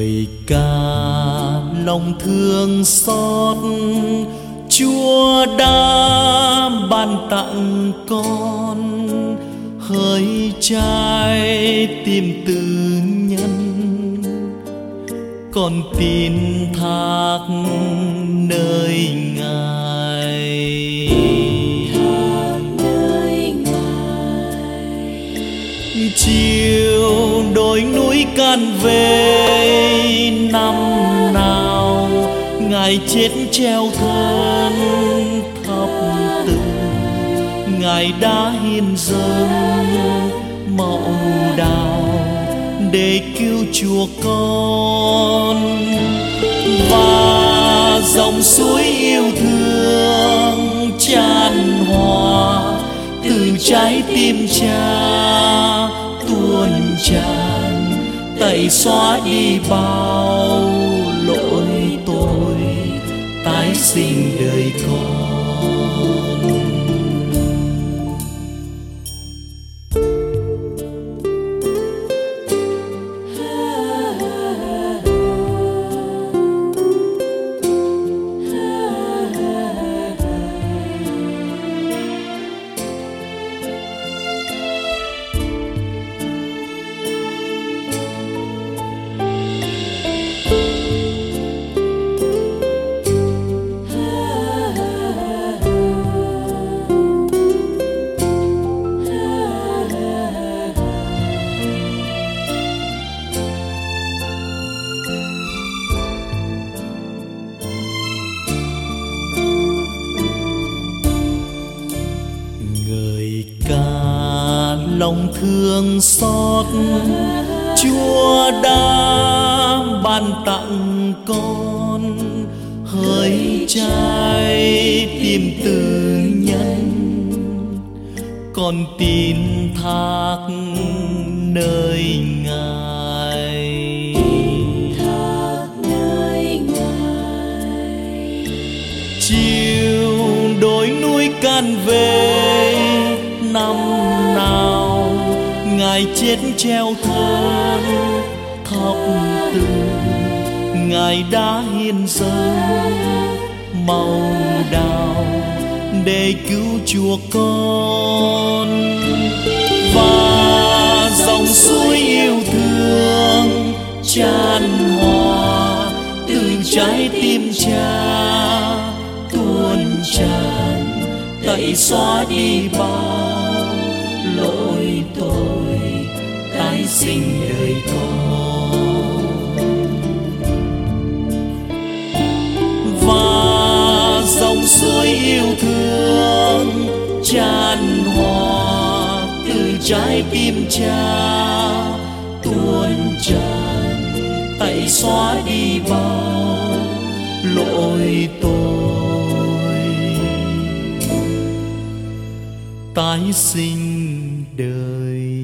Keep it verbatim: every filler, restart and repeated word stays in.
Người ca lòng thương xót, Chúa đã ban tặng con hỡi trái tim tư nhân. Con tin thác nơi Ngài, chiều đồi núi can về năm nào Ngài chết treo thân thập tự. Ngài đã hiến dâng mẫu đào để cứu chuộc con, và dòng suối yêu thương tràn hòa từ trái tim Cha tuôn tràn, tẩy xóa đi bao lỗi tội, tái sinh đời con. Lòng thương xót, Chúa đã ban tặng con hỡi trái tim tư nhân. Con tin thác nơi Ngài, chiều đồi núi can về năm nào Ngài chết treo thân thập tự. Ngài đã hiến dâng màu đào để cứu chuộc con, và dòng suối yêu thương tràn hòa từ trái tim Cha tuôn tràn, tẩy xóa đi bao lỗi tội, tái sinh đời con. Và dòng suối yêu thương tràn hòa từ trái tim Cha tuôn tràn, tẩy xóa đi bao lỗi tội, tái sinh đời